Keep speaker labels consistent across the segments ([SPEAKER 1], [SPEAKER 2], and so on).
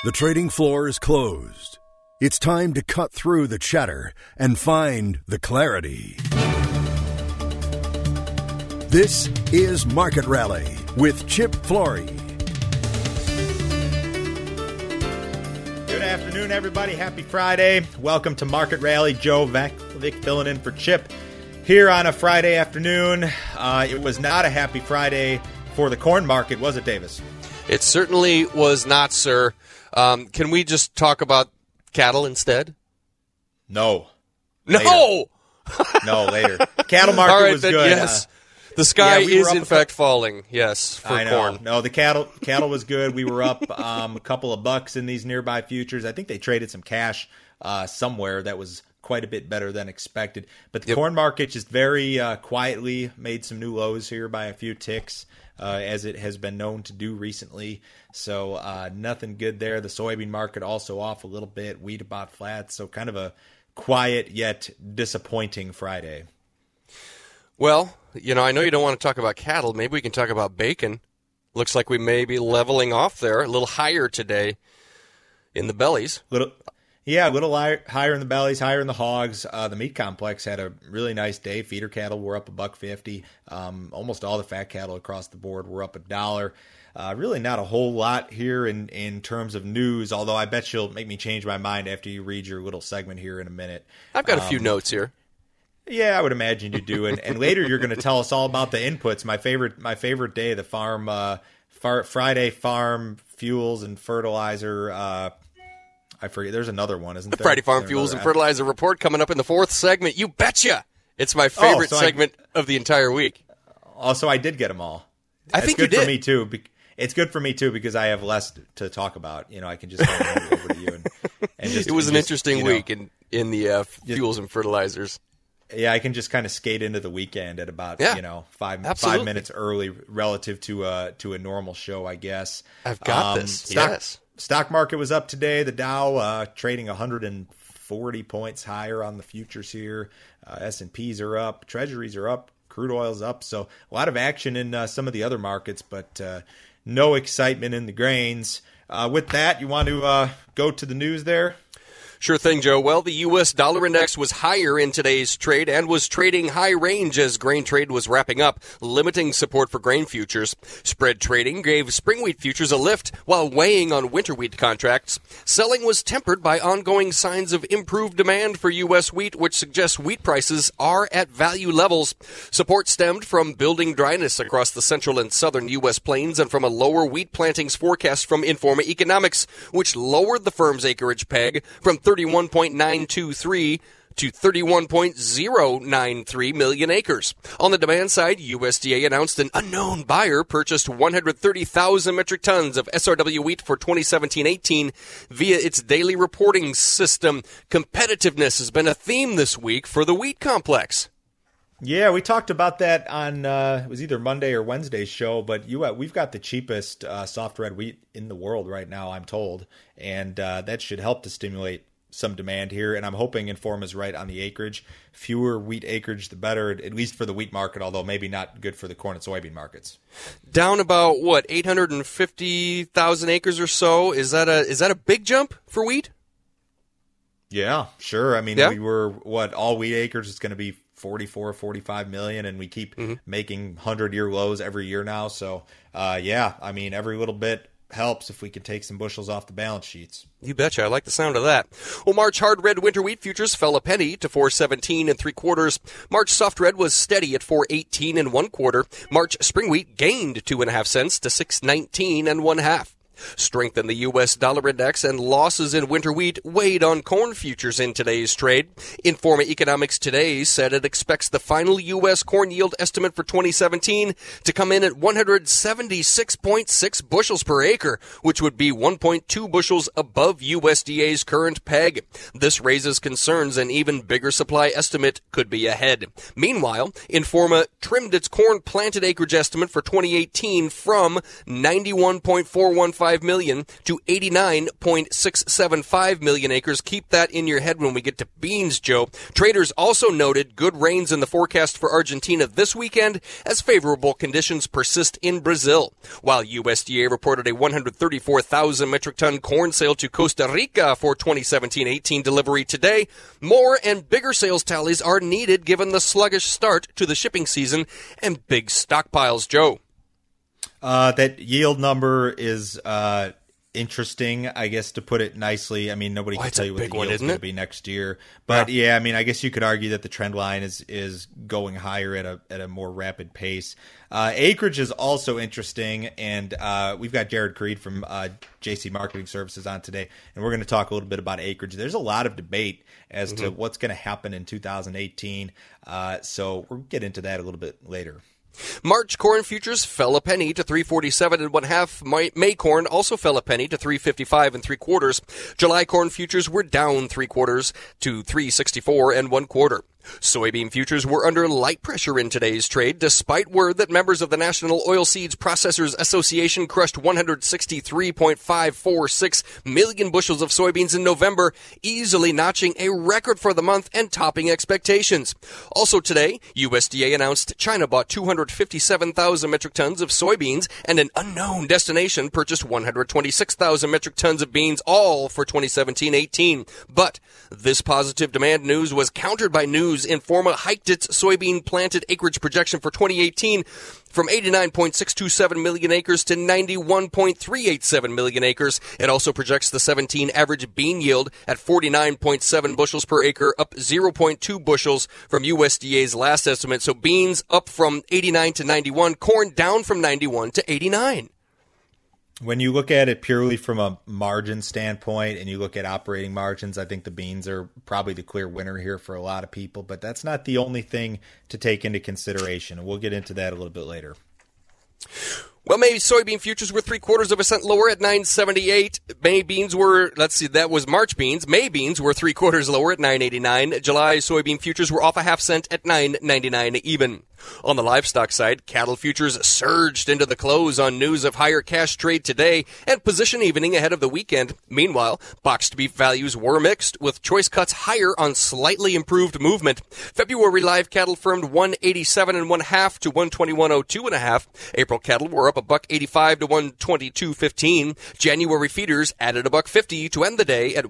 [SPEAKER 1] The trading floor is closed. It's time to cut through the chatter and find the clarity. This is Market Rally with Chip Flory.
[SPEAKER 2] Good afternoon, everybody. Happy Friday. Welcome to Market Rally. Joe Vakovic filling in for Chip here on a Friday afternoon. It was not a happy Friday for the corn market, was it, Davis?
[SPEAKER 3] It certainly was not, sir. Can we just talk about cattle instead?
[SPEAKER 2] No.
[SPEAKER 3] No!
[SPEAKER 2] No, later. Cattle market
[SPEAKER 3] All right,
[SPEAKER 2] was
[SPEAKER 3] then,
[SPEAKER 2] good.
[SPEAKER 3] Yes. The sky is, in fact, falling, yes, for
[SPEAKER 2] I know.
[SPEAKER 3] corn.
[SPEAKER 2] No, the cattle was good. We were up a couple of bucks in these nearby futures. I think they traded some cash somewhere that was quite a bit better than expected. But the corn market just very quietly made some new lows here by a few ticks, as it has been known to do recently. So nothing good there. The soybean market also off a little bit. Wheat about flat. So kind of a quiet yet disappointing Friday.
[SPEAKER 3] Well, I know you don't want to talk about cattle. Maybe we can talk about bacon. Looks like we may be leveling off there, a little higher today in the bellies.
[SPEAKER 2] A little higher in the bellies, higher in the hogs. The meat complex had a really nice day. Feeder cattle were up $1.50. Almost all the fat cattle across the board were up $1. Really not a whole lot here in terms of news, although I bet you'll make me change my mind after you read your little segment here in a minute.
[SPEAKER 3] I've got a few notes here.
[SPEAKER 2] Yeah, I would imagine you do. And later you're going to tell us all about the inputs. My favorite day, the Friday farm fuels and fertilizer. I forget. There's another one, isn't there?
[SPEAKER 3] Friday farm fuels and fertilizer report coming up in the fourth segment. You betcha! It's my favorite segment of the entire week.
[SPEAKER 2] Also, I did get them all.
[SPEAKER 3] I think you did.
[SPEAKER 2] For me too. It's good for me too because I have less to talk about. I can just hand it over to you and just.
[SPEAKER 3] It was an interesting week in the fuels and fertilizers.
[SPEAKER 2] Yeah, I can just kind of skate into the weekend at about 5 minutes early relative to a normal show, I guess.
[SPEAKER 3] I've got this. Yes.
[SPEAKER 2] Stock market was up today. The Dow trading 140 points higher on the futures here. S&Ps are up. Treasuries are up. Crude oil's up. So a lot of action in some of the other markets, but no excitement in the grains. With that, you want to go to the news there?
[SPEAKER 3] Sure thing, Joe. Well, the U.S. dollar index was higher in today's trade and was trading high range as grain trade was wrapping up, limiting support for grain futures. Spread trading gave spring wheat futures a lift while weighing on winter wheat contracts. Selling was tempered by ongoing signs of improved demand for U.S. wheat, which suggests wheat prices are at value levels. Support stemmed from building dryness across the central and southern U.S. plains and from a lower wheat plantings forecast from Informa Economics, which lowered the firm's acreage peg from 31.923 to 31.093 million acres. On the demand side, USDA announced an unknown buyer purchased 130,000 metric tons of SRW wheat for 2017-18 via its daily reporting system. Competitiveness has been a theme this week for the wheat complex.
[SPEAKER 2] Yeah, we talked about that on it was either Monday or Wednesday's show, but we've got the cheapest soft red wheat in the world right now, I'm told, and that should help to stimulate some demand here, and I'm hoping Informa's right on the acreage. Fewer wheat acreage, the better, at least for the wheat market, although maybe not good for the corn and soybean markets.
[SPEAKER 3] Down about, 850,000 acres or so? Is that a big jump for wheat?
[SPEAKER 2] Yeah, sure. I mean, we were, all wheat acres is going to be 44, 45 million, and we keep making 100-year lows every year now. So, every little bit helps if we can take some bushels off the balance sheets.
[SPEAKER 3] You betcha. I like the sound of that. Well, March hard red winter wheat futures fell a penny to 4.17 3/4. March soft red was steady at 4.18 1/4. March spring wheat gained 2.5 cents to 6.19 1/2. Strength in the U.S. dollar index and losses in winter wheat weighed on corn futures in today's trade. Informa Economics today said it expects the final U.S. corn yield estimate for 2017 to come in at 176.6 bushels per acre, which would be 1.2 bushels above USDA's current peg. This raises concerns an even bigger supply estimate could be ahead. Meanwhile, Informa trimmed its corn planted acreage estimate for 2018 from 91.415 3.5 million to 89.675 million acres. Keep that in your head when we get to beans, Joe. Traders also noted good rains in the forecast for Argentina this weekend as favorable conditions persist in Brazil. While USDA reported a 134,000 metric ton corn sale to Costa Rica for 2017-18 delivery today, more and bigger sales tallies are needed given the sluggish start to the shipping season and big stockpiles, Joe.
[SPEAKER 2] That yield number is interesting, I guess, to put it nicely. I mean, nobody can tell you what the yield's going to be next year. But yeah, I mean, I guess you could argue that the trend line is going higher at a more rapid pace. Acreage is also interesting, and we've got Jared Creed from JC Marketing Services on today, and we're going to talk a little bit about acreage. There's a lot of debate as to what's going to happen in 2018, so we'll get into that a little bit later.
[SPEAKER 3] March corn futures fell a penny to 347 1/2. May corn also fell a penny to 355 3/4. July corn futures were down 3/4 to 364 1/4. Soybean futures were under light pressure in today's trade, despite word that members of the National Oilseeds Processors Association crushed 163.546 million bushels of soybeans in November, easily notching a record for the month and topping expectations. Also today, USDA announced China bought 257,000 metric tons of soybeans, and an unknown destination purchased 126,000 metric tons of beans, all for 2017-18. But this positive demand news was countered by news Informa hiked its soybean planted acreage projection for 2018 from 89.627 million acres to 91.387 million acres. It also projects the 17 average bean yield at 49.7 bushels per acre, up 0.2 bushels from USDA's last estimate. So beans up from 89 to 91, corn down from 91 to 89.
[SPEAKER 2] When you look at it purely from a margin standpoint and you look at operating margins, I think the beans are probably the clear winner here for a lot of people, but that's not the only thing to take into consideration. And we'll get into that a little bit later.
[SPEAKER 3] Well, May soybean futures were 3/4 cent lower at 9.78. May beans were, that was March beans. May beans were 3/4 lower at 9.89. July soybean futures were off a 1/2 cent at 9.99 even. On the livestock side, cattle futures surged into the close on news of higher cash trade today and position evening ahead of the weekend. Meanwhile, boxed beef values were mixed, with choice cuts higher on slightly improved movement. February live cattle firmed 187 1/2 to 121.02 1/2. April cattle were up $1.85 to 122.15. January feeders added $1.50 to end the day at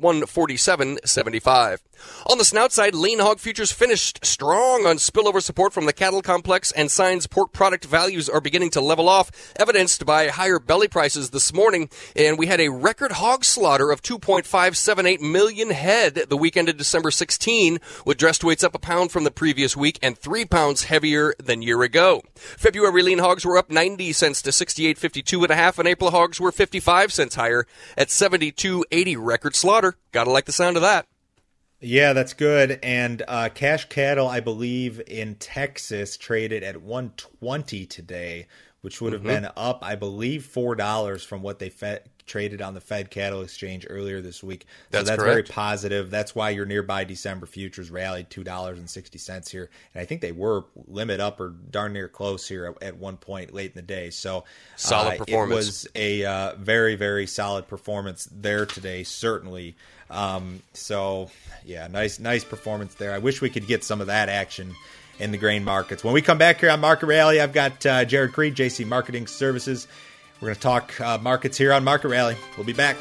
[SPEAKER 3] 147.75. On the snout side, lean hog futures finished strong on spillover support from the cattle complex, and signs pork product values are beginning to level off, evidenced by higher belly prices this morning. And we had a record hog slaughter of 2.578 million head the weekend of December 16, with dressed weights up a pound from the previous week and 3 pounds heavier than year ago. February lean hogs were up 90 cents to 68.52 1/2, and April hogs were 55 cents higher at 72.80. Record slaughter. Gotta like the sound of that.
[SPEAKER 2] Yeah, that's good. And cash cattle, I believe, in Texas traded at 120 today, which would have been up, I believe, $4 from what they traded on the Fed Cattle Exchange earlier this week. So that's very positive. That's why your nearby December futures rallied $2.60 here. And I think they were limit up or darn near close here at one point late in the day. So
[SPEAKER 3] solid performance.
[SPEAKER 2] It was a very, very solid performance there today, certainly. So yeah, nice performance there. I wish we could get some of that action in the grain markets. When we come back here on Market Rally, I've got Jared Creed, JC Marketing Services. We're going to talk markets here on Market Rally. We'll be back.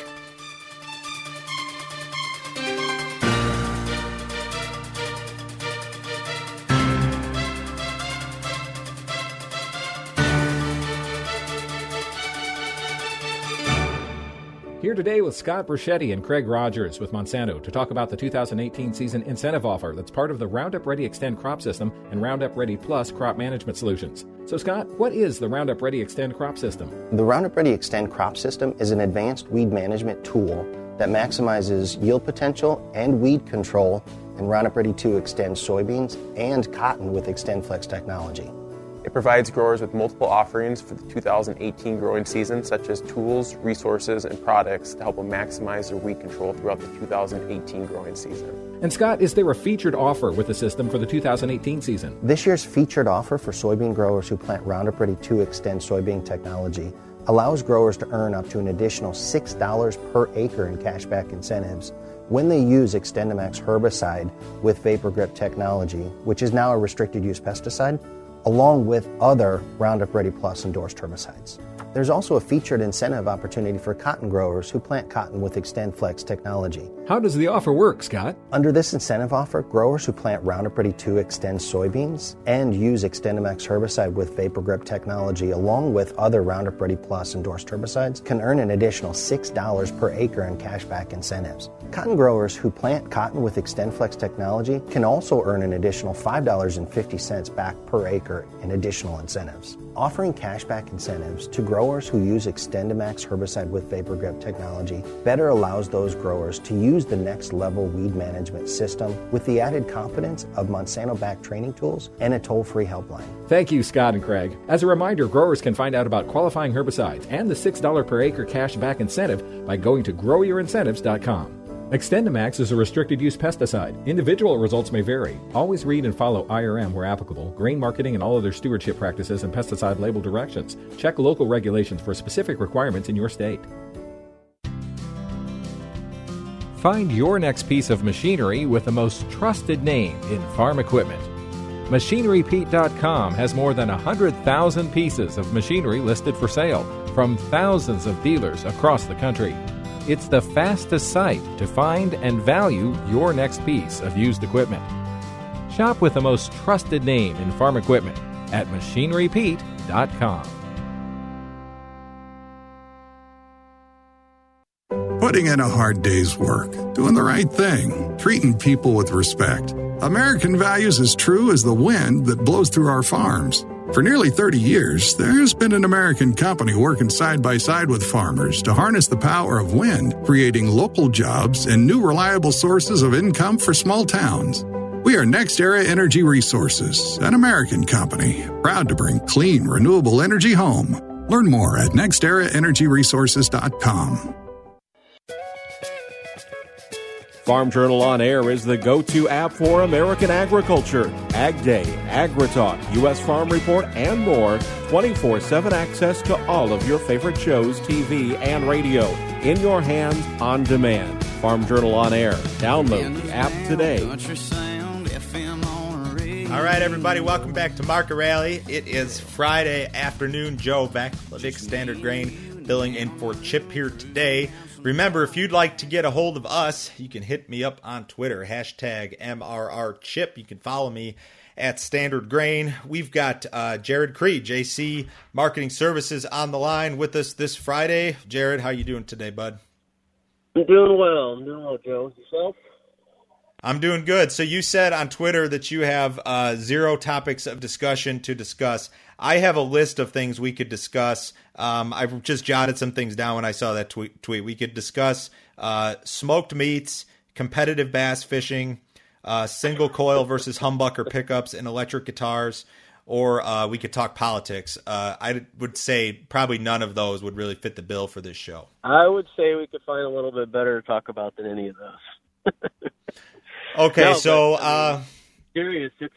[SPEAKER 4] Here today with Scott Bruschetti and Craig Rogers with Monsanto to talk about the 2018 season incentive offer that's part of the Roundup Ready Extend crop system and Roundup Ready Plus crop management solutions. So Scott, what is the Roundup Ready Extend crop system?
[SPEAKER 5] The Roundup Ready Extend crop system is an advanced weed management tool that maximizes yield potential and weed control in Roundup Ready 2 Extend soybeans and cotton with XtendFlex technology.
[SPEAKER 6] It provides growers with multiple offerings for the 2018 growing season, such as tools, resources, and products to help them maximize their weed control throughout the 2018 growing season.
[SPEAKER 4] And Scott, is there a featured offer with the system for the 2018 season?
[SPEAKER 5] This year's featured offer for soybean growers who plant Roundup Ready 2 Extend soybean technology allows growers to earn up to an additional $6 per acre in cashback incentives when they use XtendiMax herbicide with Vapor Grip technology, which is now a restricted use pesticide, along with other Roundup Ready Plus endorsed herbicides. There's also a featured incentive opportunity for cotton growers who plant cotton with XtendFlex technology.
[SPEAKER 4] How does the offer work, Scott?
[SPEAKER 5] Under this incentive offer, growers who plant Roundup Ready 2 Xtend soybeans and use XtendiMax herbicide with Vapor Grip technology along with other Roundup Ready Plus endorsed herbicides can earn an additional $6 per acre in cashback incentives. Cotton growers who plant cotton with XtendFlex technology can also earn an additional $5.50 back per acre in additional incentives. Offering cashback incentives to growers who use XtendiMax herbicide with Vapor Grip technology better allows those growers to use the next level weed management system with the added confidence of Monsanto-backed training tools and a toll-free helpline.
[SPEAKER 4] Thank you, Scott and Craig. As a reminder, growers can find out about qualifying herbicides and the $6 per acre cashback incentive by going to growyouриncentives.com. XtendiMax is a restricted-use pesticide. Individual results may vary. Always read and follow IRM where applicable, grain marketing and all other stewardship practices and pesticide label directions. Check local regulations for specific requirements in your state. Find your next piece of machinery with the most trusted name in farm equipment. MachineryPete.com has more than 100,000 pieces of machinery listed for sale from thousands of dealers across the country. It's the fastest site to find and value your next piece of used equipment. Shop with the most trusted name in farm equipment at MachineryPete.com.
[SPEAKER 7] Putting in a hard day's work, doing the right thing, treating people with respect. American values as true as the wind that blows through our farms. For nearly 30 years, there's been an American company working side by side with farmers to harness the power of wind, creating local jobs and new reliable sources of income for small towns. We are NextEra Energy Resources, an American company, proud to bring clean, renewable energy home. Learn more at nexteraenergyresources.com.
[SPEAKER 8] Farm Journal On Air is the go-to app for American agriculture. Ag Day, AgriTalk, U.S. Farm Report, and more. 24/7 access to all of your favorite shows, TV, and radio. In your hands, on demand. Farm Journal On Air. Download the app today.
[SPEAKER 2] All right, everybody, welcome back to Market Rally. It is Friday afternoon. Joe Vakovic, Standard Grain, filling in for Chip here today. Remember, if you'd like to get a hold of us, you can hit me up on Twitter, hashtag MRRChip. You can follow me at Standard Grain. We've got Jared Creed, JC Marketing Services, on the line with us this Friday. Jared, how you doing today, bud?
[SPEAKER 9] I'm doing well, Joe. Yourself?
[SPEAKER 2] I'm doing good. So you said on Twitter that you have 0 topics of discussion to discuss. I have a list of things we could discuss. I've just jotted some things down when I saw that tweet. We could discuss smoked meats, competitive bass fishing, single coil versus humbucker pickups and electric guitars, or we could talk politics. I would say probably none of those would really fit the bill for this show.
[SPEAKER 9] I would say we could find a little bit better to talk about than any of those.
[SPEAKER 2] Okay,
[SPEAKER 9] no,
[SPEAKER 2] so...
[SPEAKER 9] curious, it's...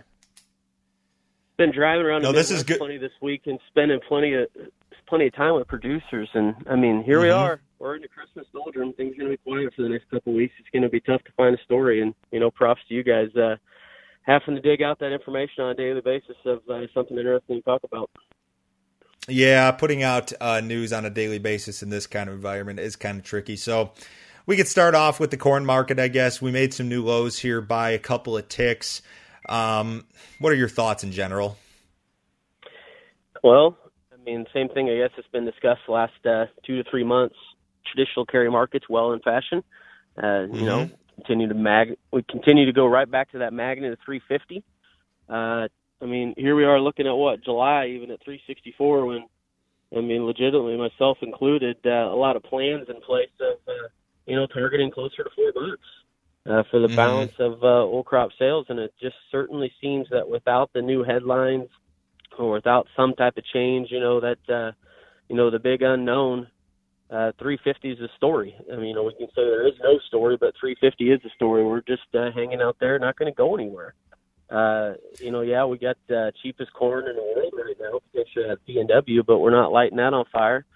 [SPEAKER 9] been driving around plenty this week and spending plenty of time with producers, and I mean, here we are. We're in the Christmas doldrum. Things are going to be quiet for the next couple of weeks. It's going to be tough to find a story, and props to you guys having to dig out that information on a daily basis of something interesting to talk about.
[SPEAKER 2] Yeah, putting out news on a daily basis in this kind of environment is kind of tricky. So we could start off with the corn market, I guess. We made some new lows here by a couple of ticks. What are your thoughts in general?
[SPEAKER 9] Well, I mean, same thing, I guess, it's been discussed the last 2 to 3 months. Traditional carry market's well in fashion. We continue to go right back to that magnet of 350. I mean, here we are looking at July, even at 364, when, I mean, legitimately, myself included, a lot of plans in place of, targeting closer to $4 for the balance of old crop sales. And it just certainly seems that without the new headlines or without some type of change, the big unknown, 350 is a story. I mean, we can say there is no story, but 350 is a story. We're just hanging out there, not going to go anywhere. We got cheapest corn in the world right now, potentially at P&W, but we're not lighting that on fire.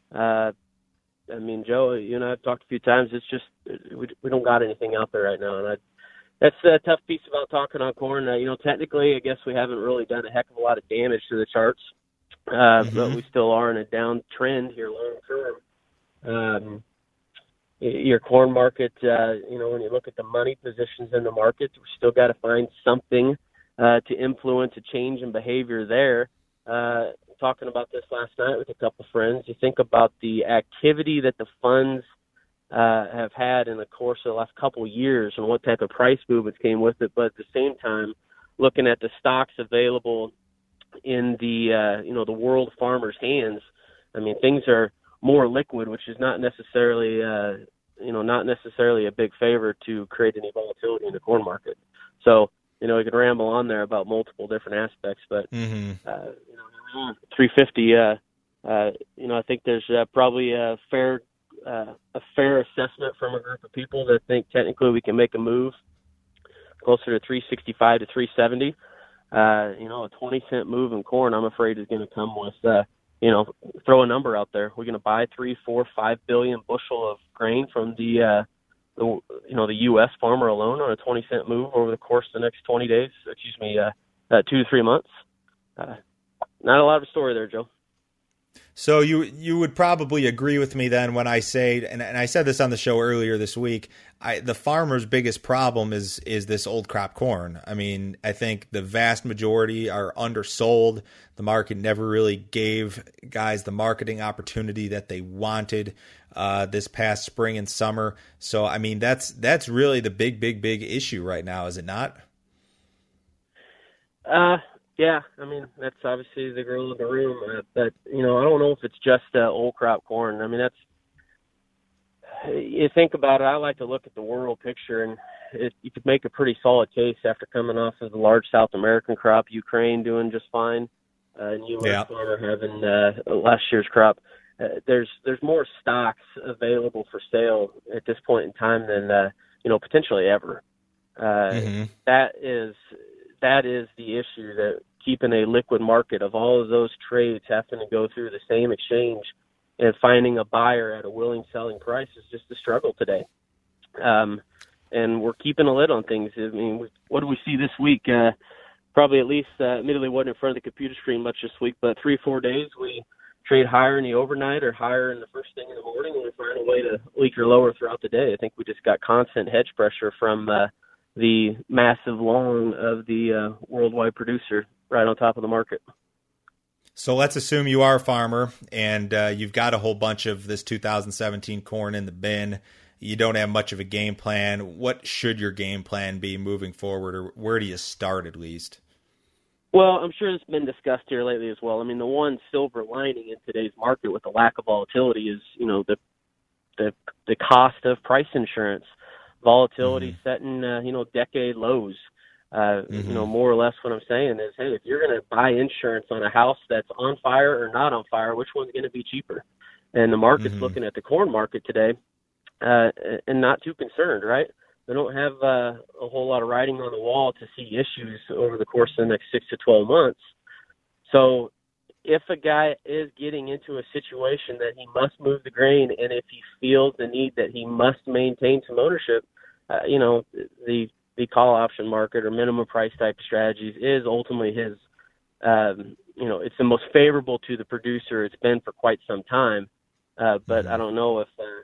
[SPEAKER 9] Joe, you and I have talked a few times. It's just we don't got anything out there right now, and that's a tough piece about talking on corn. Technically, I guess we haven't really done a heck of a lot of damage to the charts, but we still are in a downtrend here long term. Your corn market, when you look at the money positions in the market, we still got to find something to influence a change in behavior there. Talking about this last night with a couple of friends, you think about the activity that the funds have had in the course of the last couple of years and what type of price movements came with it, but at the same time, looking at the stocks available in the world farmers' hands, things are more liquid, which is not necessarily a big favor to create any volatility in the corn market. So, we could ramble on there about multiple different aspects, but 350. I think there's probably a fair assessment from a group of people that think technically we can make a move closer to 365 to 370. A 20-cent move in corn, I'm afraid, is going to come with, throw a number out there. We're going to buy 3, 4, 5 billion bushel of grain from the U.S. farmer alone on a 20-cent move over the course of the next 20 days. 2 to 3 months. Not a lot of story there, Joe.
[SPEAKER 2] So you would probably agree with me then when I say, and I said this on the show earlier this week, the farmer's biggest problem is this old crop corn. I think the vast majority are undersold. The market never really gave guys the marketing opportunity that they wanted this past spring and summer. So, that's really the big issue right now, is it not?
[SPEAKER 9] Yeah, that's obviously the girl in the room, but, I don't know if it's just old crop corn. You think about it, I like to look at the world picture, and you could make a pretty solid case after coming off of the large South American crop, Ukraine doing just fine, and U.S. farmer having last year's crop. There's more stocks available for sale at this point in time than, potentially ever. That is the issue, that keeping a liquid market of all of those trades having to go through the same exchange and finding a buyer at a willing selling price is just a struggle today. And we're keeping a lid on things. What do we see this week? Probably at least, admittedly wasn't in front of the computer screen much this week, but 3-4 days we trade higher in the overnight or higher in the first thing in the morning, and we find a way to leak or lower throughout the day. I think we just got constant hedge pressure from the massive long of the worldwide producer right on top of the market.
[SPEAKER 2] So let's assume you are a farmer and you've got a whole bunch of this 2017 corn in the bin. You don't have much of a game plan. What should your game plan be moving forward, or where do you start at least?
[SPEAKER 9] Well, I'm sure it's been discussed here lately as well. The one silver lining in today's market with the lack of volatility is, the cost of price insurance. Volatility setting, decade lows. More or less what I'm saying is, hey, if you're going to buy insurance on a house that's on fire or not on fire, which one's going to be cheaper? And the market's looking at the corn market today and not too concerned, right? They don't have a whole lot of writing on the wall to see issues over the course of the next 6 to 12 months. So if a guy is getting into a situation that he must move the grain, and if he feels the need that he must maintain some ownership, the call option market or minimum price type strategies is ultimately his, it's the most favorable to the producer. It's been for quite some time. But I don't know if,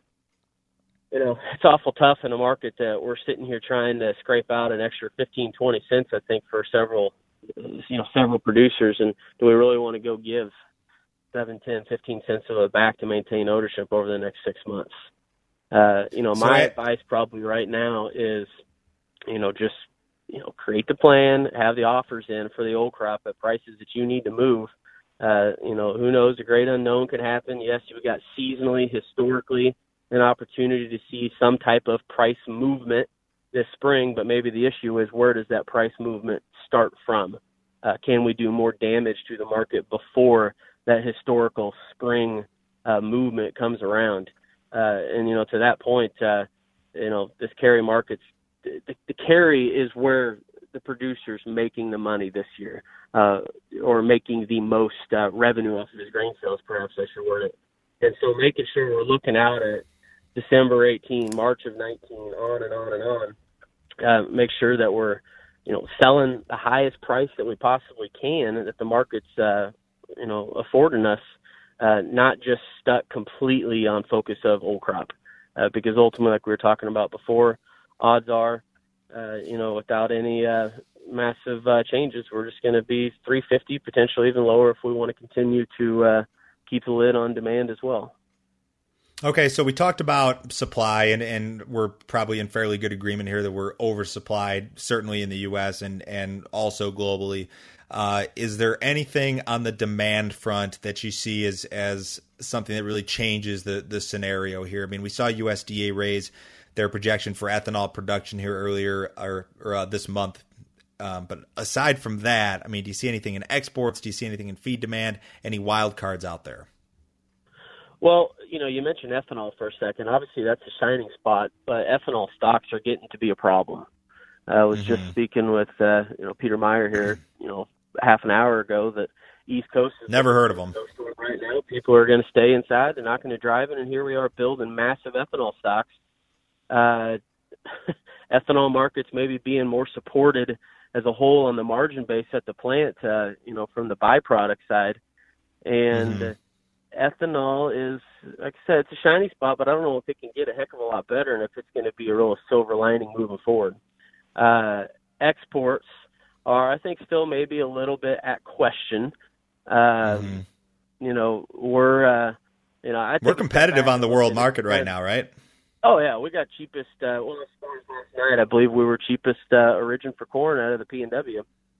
[SPEAKER 9] it's awful tough in a market that we're sitting here trying to scrape out an extra 15, 20 cents, I think, for several producers. And do we really want to go give 7, 10, 15 cents of it back to maintain ownership over the next 6 months? My advice probably right now is, create the plan, have the offers in for the old crop at prices that you need to move. Who knows? The great unknown could happen. Yes, you've got seasonally, historically, an opportunity to see some type of price movement this spring, but maybe the issue is, where does that price movement start from? Can we do more damage to the market before that historical spring movement comes around? To that point, this carry market's the carry is where the producers making the money this year, or making the most revenue off of his grain sales, perhaps I should word it. And so making sure we're looking out at December 18, March of 19, on and on and on, make sure that we're, selling the highest price that we possibly can, that the market's, affording us, not just stuck completely on focus of old crop. Because ultimately, like we were talking about before, odds are, without any massive changes, we're just going to be 350, potentially even lower if we want to continue to keep the lid on demand as well.
[SPEAKER 2] Okay, so we talked about supply, and we're probably in fairly good agreement here that we're oversupplied, certainly in the U.S. and also globally. Is there anything on the demand front that you see as something that really changes the scenario here? I mean, we saw USDA raise their projection for ethanol production here earlier or this month. But aside from that, I mean, do you see anything in exports? Do you see anything in feed demand? Any wild cards out there?
[SPEAKER 9] Well, you mentioned ethanol for a second. Obviously, that's a shining spot, but ethanol stocks are getting to be a problem. I was just speaking with Peter Meyer here, half an hour ago, that East Coast is
[SPEAKER 2] never heard of them
[SPEAKER 9] right now. People are going to stay inside; they're not going to drive it, and here we are building massive ethanol stocks. Ethanol markets maybe being more supported as a whole on the margin base at the plant, from the byproduct side, and ethanol is, like I said, it's a shiny spot, but I don't know if it can get a heck of a lot better and if it's going to be a real silver lining moving forward. Exports are, I think, still maybe a little bit at question. I think
[SPEAKER 2] we're competitive on the world market right now, right?
[SPEAKER 9] Oh yeah, we got cheapest. As far as last night, I believe we were cheapest origin for corn out of the P&W.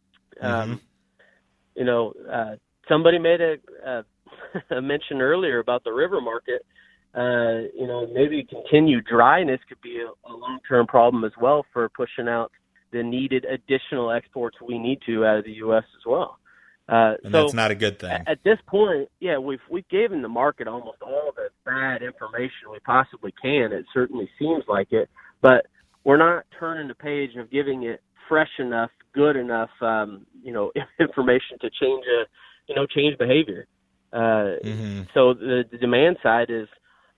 [SPEAKER 9] Somebody made a mention earlier about the river market. Maybe continued dryness could be a long-term problem as well for pushing out the needed additional exports we need to out of the U.S. as well.
[SPEAKER 2] And that's not a good thing.
[SPEAKER 9] At this point, we've given the market almost all the bad information we possibly can. It certainly seems like it, but we're not turning the page of giving it fresh enough, good enough, information to change behavior. So the demand side is,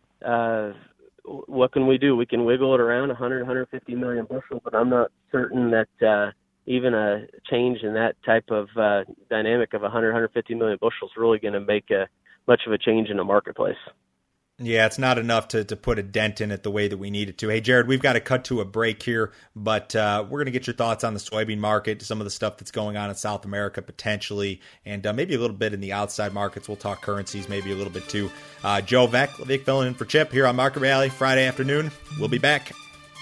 [SPEAKER 9] what can we do? We can wiggle it around 150 million bushels, but I'm not certain that even a change in that type of dynamic of 150 million bushels is really going to make much of a change in the marketplace.
[SPEAKER 2] Yeah, it's not enough to put a dent in it the way that we need it to. Hey, Jared, we've got to cut to a break here, but we're going to get your thoughts on the soybean market, some of the stuff that's going on in South America potentially, and maybe a little bit in the outside markets. We'll talk currencies maybe a little bit too. Joe Vick filling in for Chip here on Market Rally Friday afternoon. We'll be back.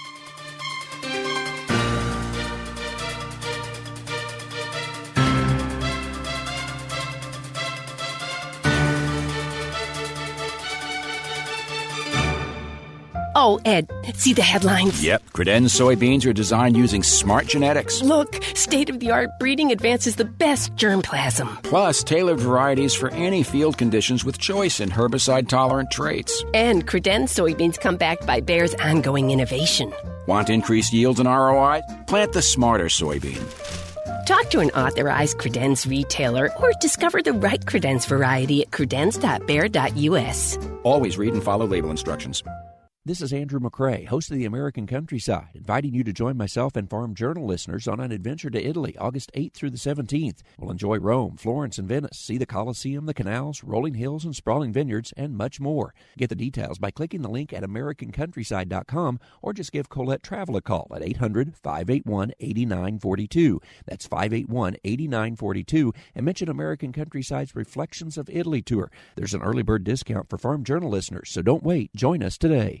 [SPEAKER 10] Oh, Ed, see the headlines?
[SPEAKER 11] Yep. Credenz soybeans are designed using smart genetics.
[SPEAKER 10] Look, state-of-the-art breeding advances the best germplasm.
[SPEAKER 11] Plus, tailored varieties for any field conditions with choice in herbicide-tolerant traits.
[SPEAKER 10] And Credenz soybeans come backed by Bayer's ongoing innovation.
[SPEAKER 11] Want increased yields and ROI? Plant the smarter soybean.
[SPEAKER 10] Talk to an authorized Credenz retailer or discover the right Credenz variety at credenz.bayer.us.
[SPEAKER 11] Always read and follow label instructions.
[SPEAKER 12] This is Andrew McCrae, host of the American Countryside, inviting you to join myself and Farm Journal listeners on an adventure to Italy, August 8th through the 17th. We'll enjoy Rome, Florence, and Venice, see the Colosseum, the canals, rolling hills, and sprawling vineyards, and much more. Get the details by clicking the link at AmericanCountryside.com or just give Colette Travel a call at 800-581-8942. That's 581-8942, and mention American Countryside's Reflections of Italy tour. There's an early bird discount for Farm Journal listeners, so don't wait. Join us today.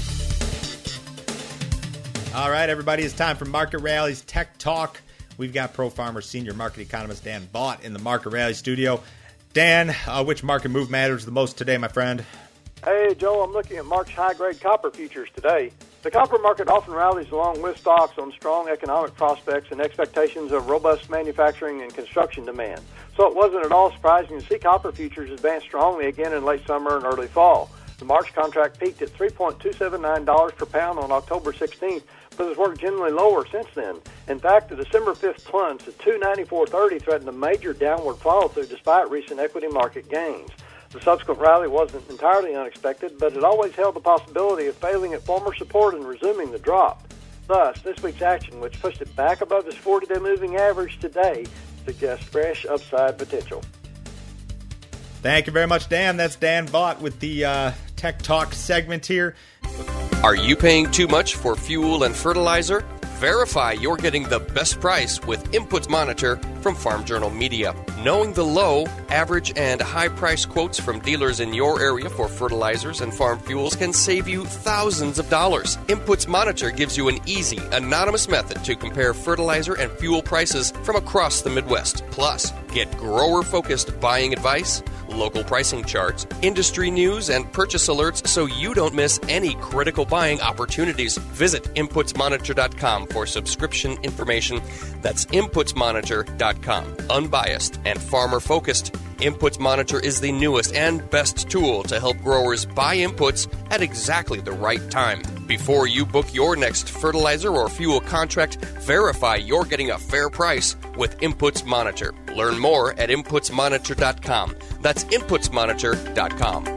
[SPEAKER 2] All right, everybody, it's time for Market Rally's Tech Talk. We've got Pro Farmer Senior Market Economist Dan Vaught in the Market Rally studio. Dan, which market move matters the most today, my friend?
[SPEAKER 13] Hey, Joe, I'm looking at Mark's high-grade copper futures today. The copper market often rallies along with stocks on strong economic prospects and expectations of robust manufacturing and construction demand. So it wasn't at all surprising to see copper futures advance strongly again in late summer and early fall. The March contract peaked at $3.279 per pound on October 16th, but has worked generally lower since then. In fact, the December 5th plunge to $294.30 threatened a major downward follow-through despite recent equity market gains. The subsequent rally wasn't entirely unexpected, but it always held the possibility of failing at former support and resuming the drop. Thus, this week's action, which pushed it back above its 40-day moving average today, suggests fresh upside potential.
[SPEAKER 2] Thank you very much, Dan. That's Dan Vaught with the Tech Talk segment here.
[SPEAKER 3] Are you paying too much for fuel and fertilizer? Verify you're getting the best price with Inputs Monitor from Farm Journal Media. Knowing the low, average, and high price quotes from dealers in your area for fertilizers and farm fuels can save you thousands of dollars. Inputs Monitor gives you an easy, anonymous method to compare fertilizer and fuel prices from across the Midwest. Plus, get grower-focused buying advice, local pricing charts, industry news, and purchase alerts so you don't miss any critical buying opportunities. Visit InputsMonitor.com for subscription information. That's InputsMonitor.com. Unbiased and farmer-focused, Inputs Monitor is the newest and best tool to help growers buy inputs at exactly the right time. Before you book your next fertilizer or fuel contract, verify you're getting a fair price with Inputs Monitor. Learn more at InputsMonitor.com. That's InputsMonitor.com.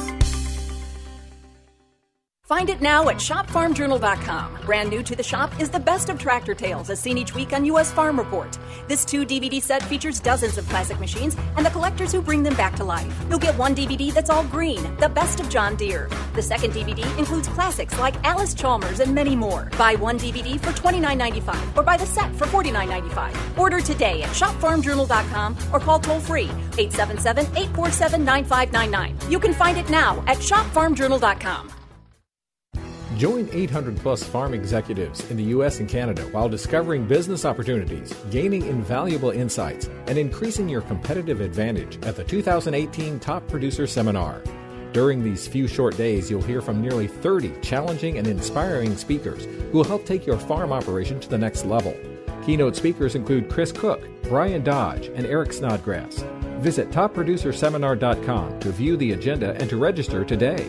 [SPEAKER 14] Find it now at ShopFarmJournal.com. Brand new to the shop is the best of tractor tales as seen each week on U.S. Farm Report. This 2-DVD set features dozens of classic machines and the collectors who bring them back to life. You'll get one DVD that's all green, the best of John Deere. The second DVD includes classics like Alice Chalmers and many more. Buy one DVD for $29.95 or buy the set for $49.95. Order today at ShopFarmJournal.com or call toll-free 877-847-9599. You can find it now at ShopFarmJournal.com.
[SPEAKER 4] Join 800-plus farm executives in the U.S. and Canada while discovering business opportunities, gaining invaluable insights, and increasing your competitive advantage at the 2018 Top Producer Seminar. During these few short days, you'll hear from nearly 30 challenging and inspiring speakers who will help take your farm operation to the next level. Keynote speakers include Chris Cook, Brian Dodge, and Eric Snodgrass. Visit topproducerseminar.com to view the agenda and to register today.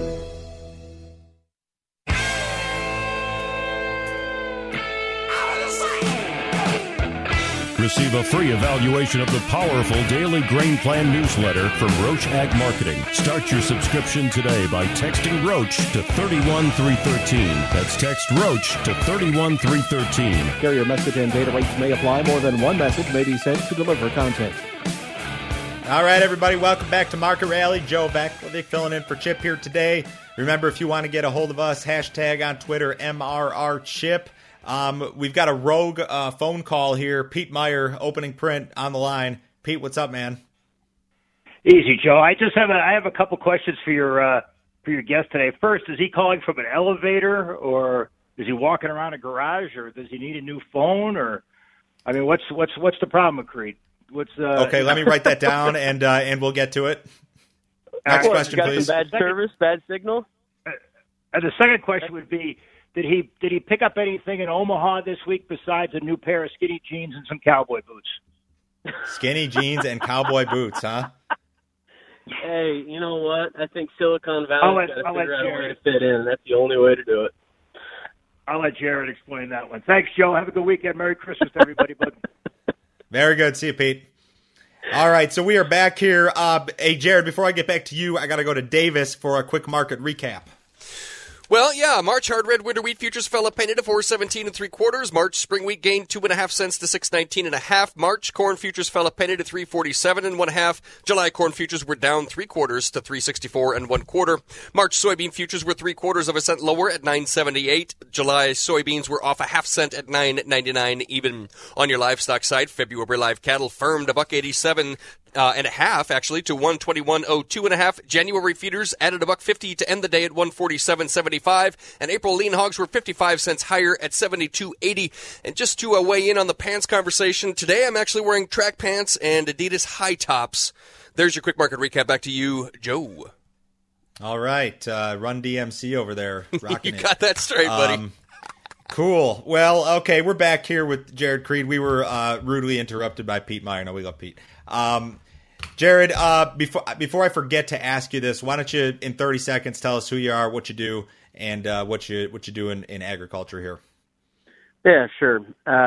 [SPEAKER 15] Receive a free evaluation of the powerful Daily Grain Plan newsletter from Roche Ag Marketing. Start your subscription today by texting Roche to 31313. That's text Roche to 31313.
[SPEAKER 8] Carrier message and data rates may apply. More than one message may be sent to deliver content.
[SPEAKER 2] All right, everybody, welcome back to Market Rally. Joe Vakovic filling in for Chip here today. Remember, if you want to get a hold of us, hashtag on Twitter, MRRChip. We've got a rogue phone call here. Pete Meyer, opening print on the line. Pete, what's up, man?
[SPEAKER 16] Easy, Joe. I have a couple questions for your guest today. First, is he calling from an elevator, or is he walking around a garage, or does he need a new phone, or I mean, what's the problem with Creed?
[SPEAKER 2] Okay, let me write that down, and we'll get to it. Next question, please.
[SPEAKER 9] Some bad service, bad signal.
[SPEAKER 16] And the second question would be, did he pick up anything in Omaha this week besides a new pair of skinny jeans and some cowboy boots?
[SPEAKER 2] Skinny jeans and cowboy boots, huh?
[SPEAKER 9] Hey, you know what? I think Silicon Valley's got to figure out a way to fit in. That's the only way to do it.
[SPEAKER 16] I'll let Jared explain that one. Thanks, Joe. Have a good weekend. Merry Christmas to everybody.
[SPEAKER 2] Very good. See you, Pete. All right, so we are back here. Hey, Jared, before I get back to you, I got to go to Davis for a quick market recap.
[SPEAKER 3] Well, yeah, March hard red winter wheat futures fell a penny to 4.17 3/4. March spring wheat gained 2.5 cents to 6.19 1/2. March corn futures fell a penny to 3.47 1/2. July corn futures were down 3/4 to 3.64 1/4. March soybean futures were 3/4 cent lower at 9.78. July soybeans were off a 1/2 cent at 9.99 even. On your livestock side, February live cattle firmed $1.87 and a half, actually, to 121.02 1/2. January feeders added $1.50 to end the day at 147.75, and April lean hogs were 55 cents higher at 72.80. And just to weigh in on the pants conversation, today I'm actually wearing track pants and Adidas high tops. There's your quick market recap. Back to you, Joe.
[SPEAKER 2] All right, Run DMC over there, rocking
[SPEAKER 3] You got that straight, buddy.
[SPEAKER 2] Cool. Well, okay, we're back here with Jared Creed. We were rudely interrupted by Pete Meyer. No, we love Pete. Jared, before I forget to ask you this, why don't you, in 30 seconds, tell us who you are, what you do, and what you do in agriculture here?
[SPEAKER 9] Yeah, sure.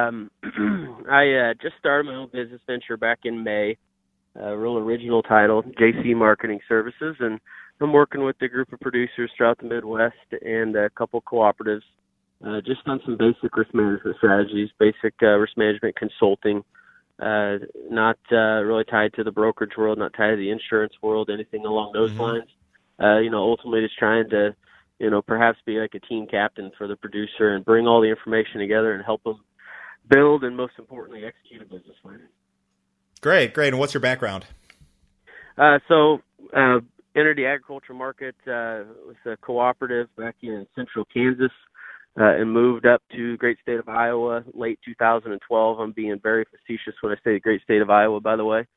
[SPEAKER 9] I just started my own business venture back in May. Real original title, JC Marketing Services, and I'm working with a group of producers throughout the Midwest and a couple cooperatives, just on some basic risk management strategies, basic risk management consulting, not really tied to the brokerage world, not tied to the insurance world, anything along those lines. Ultimately just trying to, perhaps be like a team captain for the producer and bring all the information together and help them build and, most importantly, execute a business plan.
[SPEAKER 2] Great. And what's your background?
[SPEAKER 9] Entered the agriculture market with a cooperative back in central Kansas and moved up to the great state of Iowa late 2012. I'm being very facetious when I say the great state of Iowa, by the way.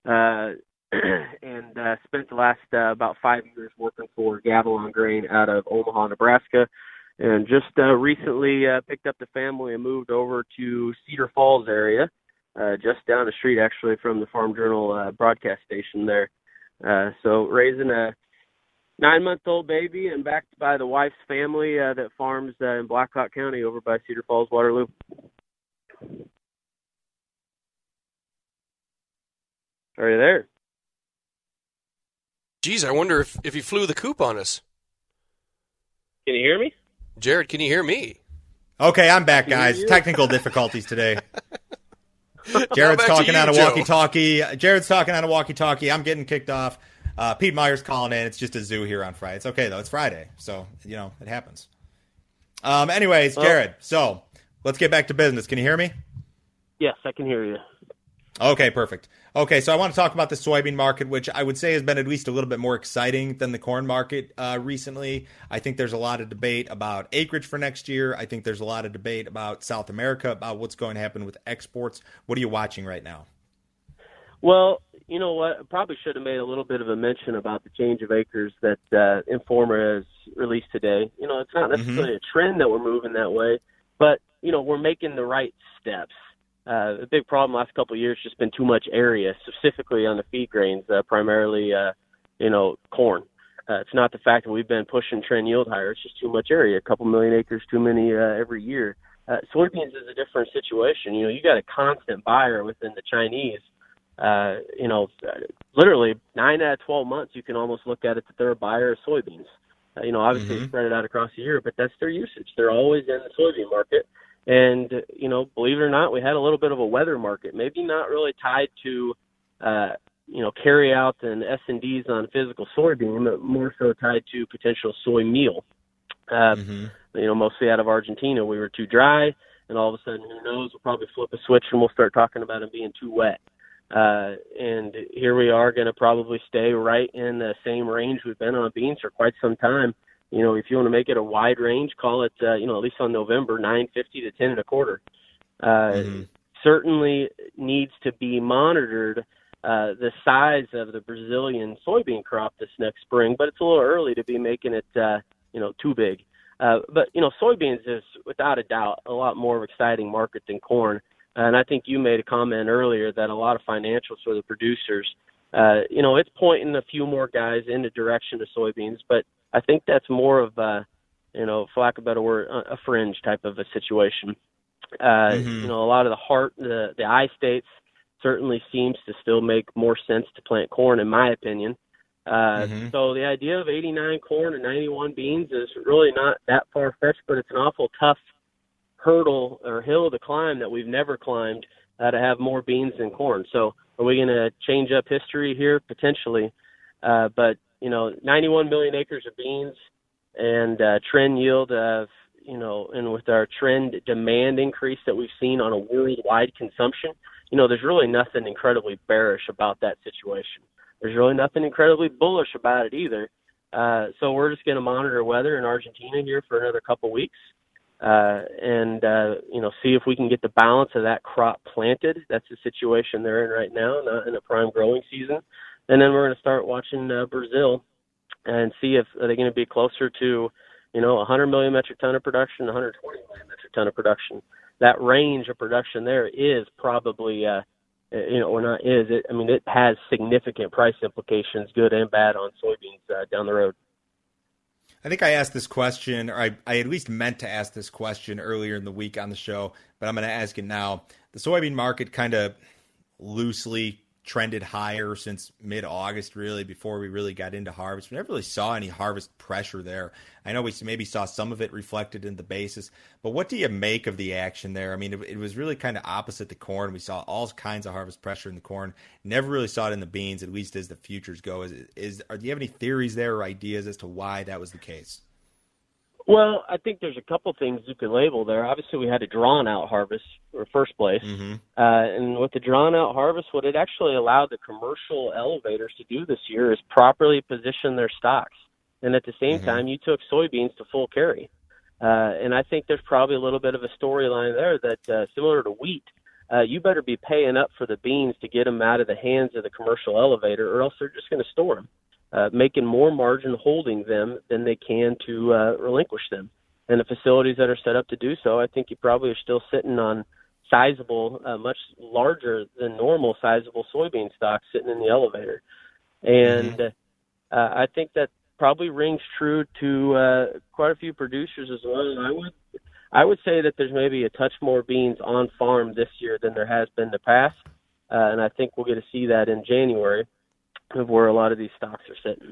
[SPEAKER 9] And spent the last about 5 years working for Gavilon Grain out of Omaha, Nebraska. And just recently picked up the family and moved over to Cedar Falls area. Just down the street, actually, from the Farm Journal broadcast station there. So raising a 9-month-old baby and backed by the wife's family that farms in Blackhawk County over by Cedar Falls, Waterloo. Are you there?
[SPEAKER 3] Geez, I wonder if he flew the coop on us.
[SPEAKER 9] Can you hear me?
[SPEAKER 3] Jared, can you hear me?
[SPEAKER 2] Okay, I'm back, guys. Technical difficulties today. Jared's talking on a walkie-talkie. I'm getting kicked off. Pete Meyer's calling in. It's just a zoo here on Friday. It's okay, though. It's Friday, so, it happens. Anyways, Jared, so let's get back to business. Can you hear me?
[SPEAKER 9] Yes, I can hear you.
[SPEAKER 2] Okay, perfect. Okay, so I want to talk about the soybean market, which I would say has been at least a little bit more exciting than the corn market recently. I think there's a lot of debate about acreage for next year. I think there's a lot of debate about South America, about what's going to happen with exports. What are you watching right now?
[SPEAKER 9] Well, you know what? I probably should have made a little bit of a mention about the change of acres that Informa has released today. It's not necessarily a trend that we're moving that way, but, we're making the right steps. The big problem last couple of years has just been too much area, specifically on the feed grains, primarily, corn. It's not the fact that we've been pushing trend yield higher. It's just too much area, a couple million acres, too many every year. Soybeans is a different situation. You got a constant buyer within the Chinese. Literally 9 out of 12 months, you can almost look at it that they're a buyer of soybeans. Obviously spread it out across the year, but that's their usage. They're always in the soybean market. And, believe it or not, we had a little bit of a weather market, maybe not really tied to, carry out and S&Ds on physical soybean, but more so tied to potential soy meal. Mostly out of Argentina, we were too dry, and all of a sudden, who knows, we'll probably flip a switch and we'll start talking about it being too wet. And here we are going to probably stay right in the same range we've been on beans for quite some time. If you want to make it a wide range, call it, at least on November, 9.50 to 10 1/4. Certainly needs to be monitored, the size of the Brazilian soybean crop this next spring, but it's a little early to be making it, too big. But soybeans is, without a doubt, a lot more exciting market than corn. And I think you made a comment earlier that a lot of financials for the producers, it's pointing a few more guys in the direction of soybeans, but I think that's more of a, for lack of a better word, a fringe type of a situation. A lot of the I states certainly seems to still make more sense to plant corn, in my opinion. So the idea of 89 corn and 91 beans is really not that far-fetched, but it's an awful tough hurdle or hill to climb that we've never climbed to have more beans than corn. So are we going to change up history here? Potentially. But 91 million acres of beans and trend yield of, and with our trend demand increase that we've seen on a worldwide consumption, there's really nothing incredibly bearish about that situation. There's really nothing incredibly bullish about it either. So we're just going to monitor weather in Argentina here for another couple weeks and see if we can get the balance of that crop planted. That's the situation they're in right now, not in a prime growing season. And then we're going to start watching Brazil and see if they're going to be closer to, 100 million metric ton of production, 120 million metric ton of production. That range of production there is probably, or not is it? I mean, it has significant price implications, good and bad, on soybeans down the road.
[SPEAKER 2] I think I asked this question, or I at least meant to ask this question earlier in the week on the show, but I'm going to ask it now. The soybean market kind of loosely trended higher since mid-August, really, before we really got into harvest. We never really saw any harvest pressure there. I know we maybe saw some of it reflected in the basis, but what do you make of the action there? I mean, it was really kind of opposite the corn. We saw all kinds of harvest pressure in the corn. Never really saw it in the beans, at least as the futures go. Do you have any theories there or ideas as to why that was the case?
[SPEAKER 9] Well, I think there's a couple things you can label there. Obviously, we had a drawn-out harvest for first place. And with the drawn-out harvest, what it actually allowed the commercial elevators to do this year is properly position their stocks. And at the same time, you took soybeans to full carry. And I think there's probably a little bit of a storyline there that, similar to wheat, you better be paying up for the beans to get them out of the hands of the commercial elevator, or else they're just going to store them. Making more margin holding them than they can to relinquish them. And the facilities that are set up to do so, I think you probably are still sitting on sizable, much larger than normal sizable soybean stocks sitting in the elevator. And I think that probably rings true to quite a few producers as well. And I would say that there's maybe a touch more beans on farm this year than there has been in the past. And I think we'll get to see that in January, of where a lot of these stocks are sitting.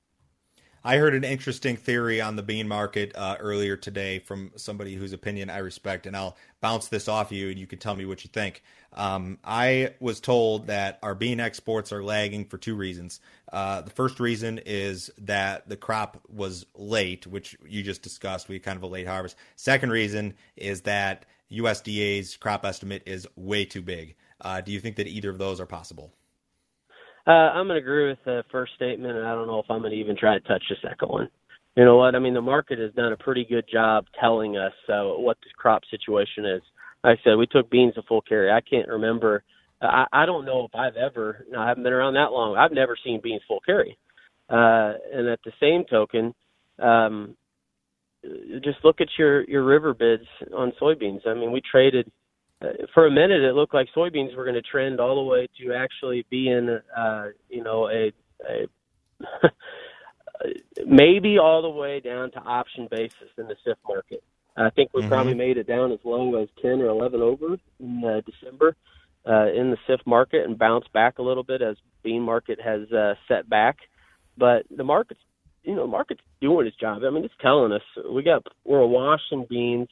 [SPEAKER 2] I heard an interesting theory on the bean market earlier today from somebody whose opinion I respect, and I'll bounce this off you and you can tell me what you think. I was told that our bean exports are lagging for two reasons. The first reason is that the crop was late, which you just discussed. We had kind of a late harvest. Second reason is that USDA's crop estimate is way too big. Do you think that either of those are possible?
[SPEAKER 9] I'm going to agree with the first statement, and I don't know if I'm going to even try to touch the second one. You know what? I mean, the market has done a pretty good job telling us what the crop situation is. Like I said, we took beans to full carry. I can't remember. I don't know if I haven't been around that long. I've never seen beans full carry. And at the same token, just look at your river bids on soybeans. I mean, we traded. For a minute, it looked like soybeans were going to trend all the way to actually being, maybe all the way down to option basis in the CIF market. I think we probably made it down as low as 10 or 11 over in December in the CIF market and bounced back a little bit as bean market has set back. But the market's doing its job. I mean, it's telling us we're awash in beans.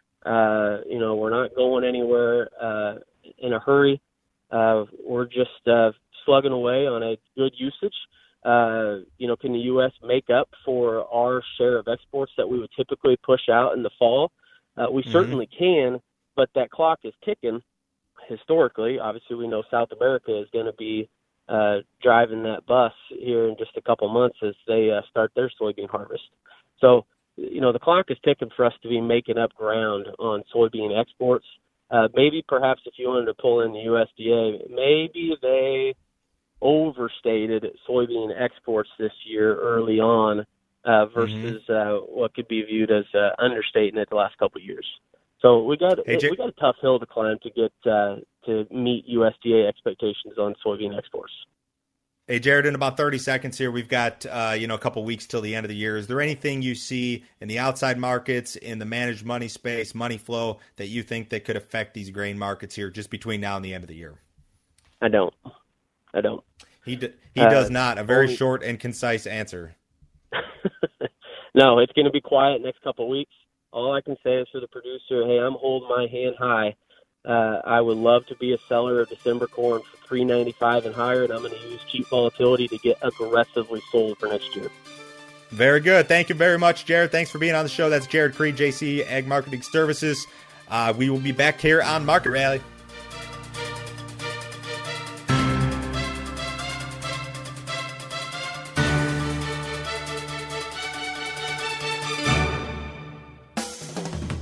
[SPEAKER 9] We're not going anywhere in a hurry. We're just slugging away on a good usage. Can the U.S. make up for our share of exports that we would typically push out in the fall? We certainly can, but that clock is ticking historically. Obviously, we know South America is going to be driving that bus here in just a couple months as they start their soybean harvest. So, the clock is ticking for us to be making up ground on soybean exports. Maybe perhaps if you wanted to pull in the USDA, maybe they overstated soybean exports this year early on versus what could be viewed as understating it the last couple of years. So we got a tough hill to climb to get to meet USDA expectations on soybean exports.
[SPEAKER 2] Hey, Jared, in about 30 seconds here, we've got a couple weeks till the end of the year. Is there anything you see in the outside markets, in the managed money space, money flow, that you think that could affect these grain markets here just between now and the end of the year?
[SPEAKER 9] I don't.
[SPEAKER 2] He does not. A very short and concise answer.
[SPEAKER 9] No, it's going to be quiet next couple of weeks. All I can say is for the producer, hey, I'm holding my hand high. I would love to be a seller of December corn for $3.95 and higher, and I'm going to use cheap volatility to get aggressively sold for next year.
[SPEAKER 2] Very good. Thank you very much, Jared. Thanks for being on the show. That's Jared Creed, JC Ag Marketing Services. We will be back here on Market Rally.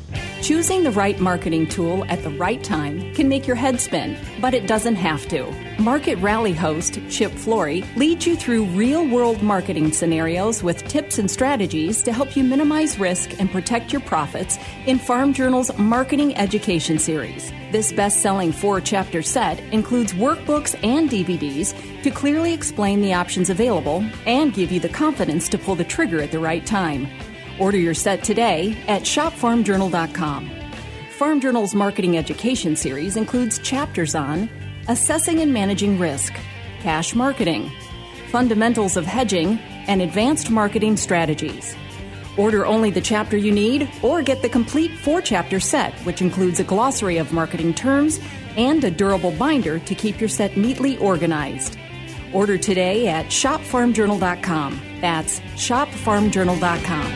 [SPEAKER 14] Choosing the right marketing tool at the right time can make your head spin, but it doesn't have to. Market Rally host Chip Flory leads you through real-world marketing scenarios with tips and strategies to help you minimize risk and protect your profits in Farm Journal's Marketing Education Series. This best-selling 4-chapter set includes workbooks and DVDs to clearly explain the options available and give you the confidence to pull the trigger at the right time. Order your set today at shopfarmjournal.com. Farm Journal's Marketing Education Series includes chapters on assessing and managing risk, cash marketing, fundamentals of hedging, and advanced marketing strategies. Order only the chapter you need or get the complete 4-chapter set, which includes a glossary of marketing terms and a durable binder to keep your set neatly organized. Order today at shopfarmjournal.com. That's shopfarmjournal.com.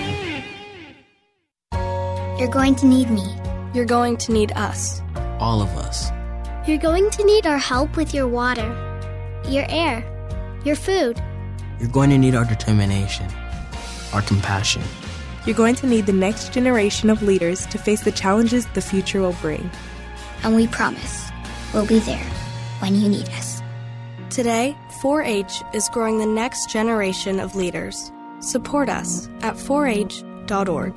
[SPEAKER 17] You're going to need me.
[SPEAKER 18] You're going to need us.
[SPEAKER 19] All of us.
[SPEAKER 17] You're going to need our help with your water, your air, your food.
[SPEAKER 19] You're going to need our determination, our compassion.
[SPEAKER 18] You're going to need the next generation of leaders to face the challenges the future will bring.
[SPEAKER 17] And we promise we'll be there when you need us.
[SPEAKER 18] Today, 4-H is growing the next generation of leaders. Support us at 4h.org.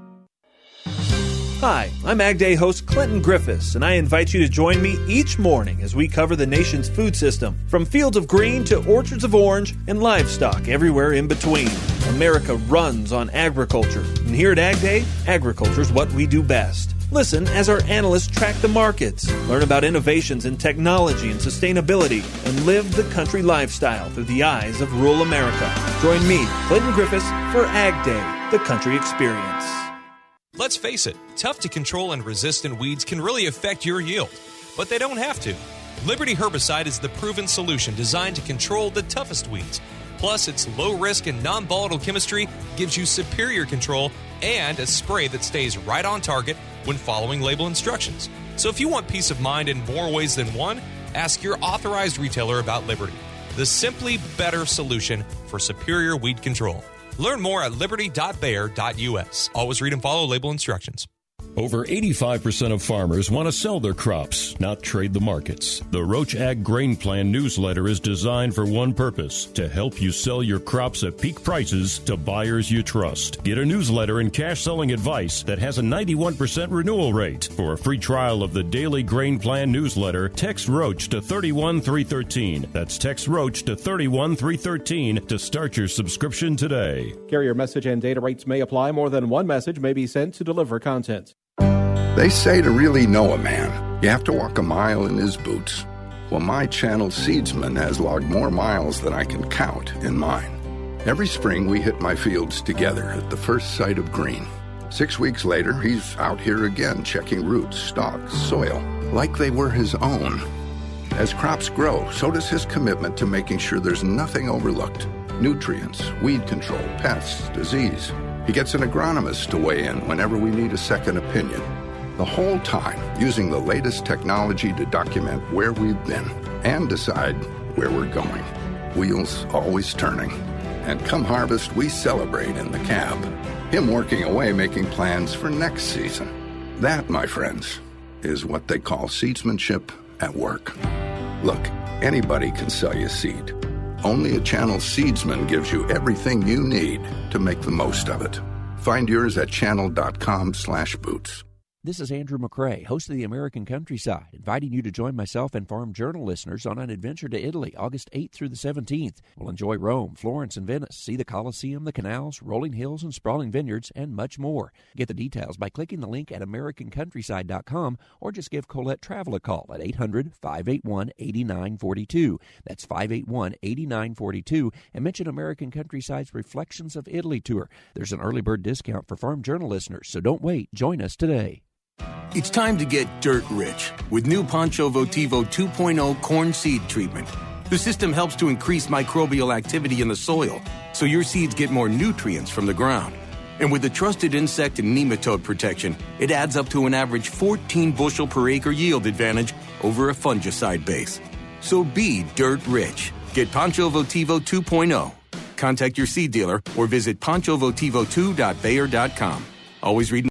[SPEAKER 20] Hi, I'm Ag Day host Clinton Griffiths, and I invite you to join me each morning as we cover the nation's food system, from fields of green to orchards of orange and livestock everywhere in between. America runs on agriculture, and here at Ag Day, agriculture is what we do best. Listen as our analysts track the markets, learn about innovations in technology and sustainability, and live the country lifestyle through the eyes of rural America. Join me, Clinton Griffiths, for Ag Day, the country experience.
[SPEAKER 21] Let's face it, tough to control and resistant weeds can really affect your yield, but they don't have to. Liberty Herbicide is the proven solution designed to control the toughest weeds. Plus, its low-risk and non-volatile chemistry gives you superior control and a spray that stays right on target when following label instructions. So if you want peace of mind in more ways than one, ask your authorized retailer about Liberty, the simply better solution for superior weed control. Learn more at liberty.bayer.us. Always read and follow label instructions.
[SPEAKER 15] Over 85% of farmers want to sell their crops, not trade the markets. The Roach Ag Grain Plan newsletter is designed for one purpose, to help you sell your crops at peak prices to buyers you trust. Get a newsletter and cash selling advice that has a 91% renewal rate. For a free trial of the Daily Grain Plan newsletter, text Roach to 31313. That's text Roach to 31313 to start your subscription today.
[SPEAKER 4] Carrier message and data rates may apply. More than one message may be sent to deliver content.
[SPEAKER 22] They say to really know a man, you have to walk a mile in his boots. Well, my channel Seedsman has logged more miles than I can count in mine. Every spring, we hit my fields together at the first sight of green. 6 weeks later, he's out here again checking roots, stalks, soil, like they were his own. As crops grow, so does his commitment to making sure there's nothing overlooked. Nutrients, weed control, pests, disease. He gets an agronomist to weigh in whenever we need a second opinion. The whole time, using the latest technology to document where we've been and decide where we're going. Wheels always turning. And come harvest, we celebrate in the cab. Him working away making plans for next season. That, my friends, is what they call seedsmanship at work. Look, anybody can sell you seed. Only a channel seedsman gives you everything you need to make the most of it. Find yours at channel.com/boots.
[SPEAKER 12] This is Andrew McCrae, host of the American Countryside, inviting you to join myself and Farm Journal listeners on an adventure to Italy, August 8th through the 17th. We'll enjoy Rome, Florence, and Venice, see the Colosseum, the canals, rolling hills, and sprawling vineyards, and much more. Get the details by clicking the link at AmericanCountryside.com or just give Colette Travel a call at 800-581-8942. That's 581-8942, and mention American Countryside's Reflections of Italy tour. There's an early bird discount for Farm Journal listeners, so don't wait. Join us today.
[SPEAKER 23] It's time to get dirt rich with new Pancho Votivo 2.0 corn seed treatment. The system helps to increase microbial activity in the soil so your seeds get more nutrients from the ground. And with the trusted insect and nematode protection, it adds up to an average 14 bushel per acre yield advantage over a fungicide base. So be dirt rich. Get Pancho Votivo 2.0. Contact your seed dealer or visit panchovotivo2.bayer.com. Always read.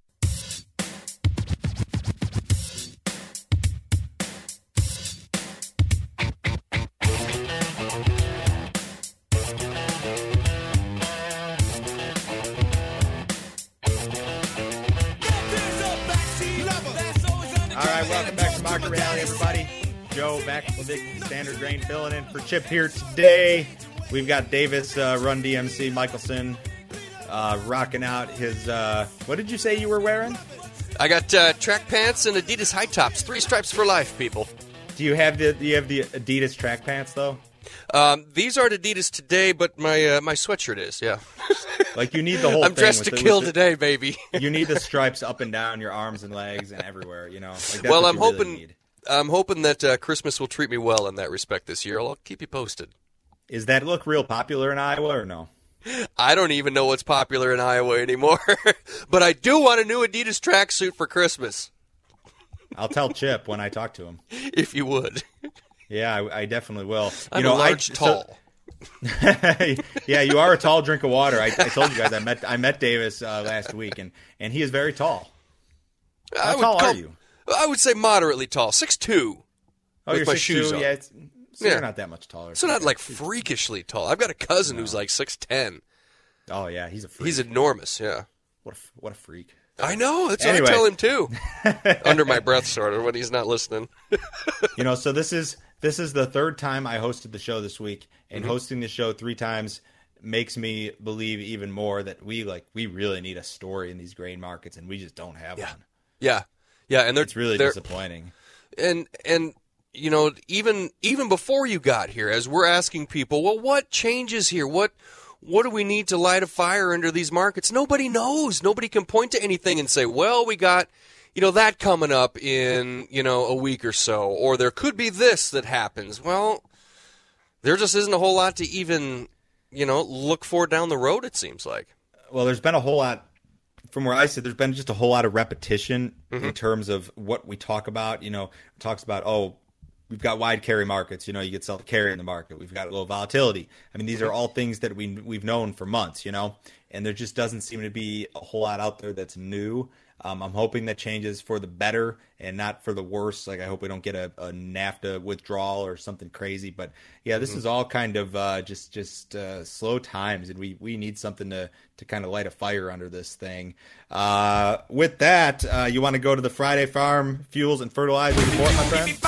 [SPEAKER 2] Market Rally, everybody. Joe back with the Standard Grain filling in for Chip here today. We've got Davis, Run DMC, Michelson, rocking out his, what did you say you were wearing?
[SPEAKER 3] I got track pants and Adidas high tops. 3 stripes for life, people.
[SPEAKER 2] Do you have the Adidas track pants, though?
[SPEAKER 3] These aren't Adidas today, but my sweatshirt is, yeah.
[SPEAKER 2] Like, you need the whole
[SPEAKER 3] I'm
[SPEAKER 2] thing.
[SPEAKER 3] dressed to kill today, baby.
[SPEAKER 2] You need the stripes up and down your arms and legs and everywhere, you know. Like, that's
[SPEAKER 3] well,
[SPEAKER 2] what
[SPEAKER 3] I'm
[SPEAKER 2] you
[SPEAKER 3] hoping
[SPEAKER 2] really need.
[SPEAKER 3] I'm hoping that Christmas will treat me well in that respect this year. I'll keep you posted.
[SPEAKER 2] Is that look real popular in Iowa or no?
[SPEAKER 3] I don't even know what's popular in Iowa anymore. But I do want a new Adidas tracksuit for Christmas.
[SPEAKER 2] I'll tell Chip when I talk to him.
[SPEAKER 3] If you would.
[SPEAKER 2] Yeah, I definitely will.
[SPEAKER 3] I'm a large, tall.
[SPEAKER 2] Yeah, you are a tall drink of water. I told you guys I met Davis last week, and he is very tall. How tall are you?
[SPEAKER 3] I would say moderately tall, 6'2".
[SPEAKER 2] Oh, you're 6'2". Yeah,
[SPEAKER 3] yeah,
[SPEAKER 2] you're not that much taller.
[SPEAKER 3] So not like freakishly tall. I've got a cousin who's like 6'10".
[SPEAKER 2] Oh yeah, he's a freak.
[SPEAKER 3] He's enormous. Yeah.
[SPEAKER 2] What a freak.
[SPEAKER 3] I know. That's what I tell him too. Under my breath, sort of, when he's not listening.
[SPEAKER 2] You know, so this is the third time I hosted the show this week, and hosting the show 3 times makes me believe even more that we really need a story in these grain markets, and we just don't have one.
[SPEAKER 3] Yeah, and
[SPEAKER 2] it's really disappointing.
[SPEAKER 3] And you know, even before you got here, as we're asking people, well, what changes here? What do we need to light a fire under these markets? Nobody knows. Nobody can point to anything and say, well, we got, you know, that coming up in, you know, a week or so, or there could be this that happens. Well, there just isn't a whole lot to even, you know, look for down the road, it seems like.
[SPEAKER 2] Well, there's been a whole lot, from where I sit, there's been just a whole lot of repetition in terms of what we talk about. You know, it talks about, we've got wide carry markets. You know, you get self carry in the market. We've got low volatility. I mean, these are all things that we've known for months, you know, and there just doesn't seem to be a whole lot out there that's new. I'm hoping that changes for the better and not for the worse. Like, I hope we don't get a NAFTA withdrawal or something crazy. But yeah, this is all kind of just slow times, and we need something to kind of light a fire under this thing. With that, you want to go to the Friday Farm Fuels and Fertilizer Report, my friend?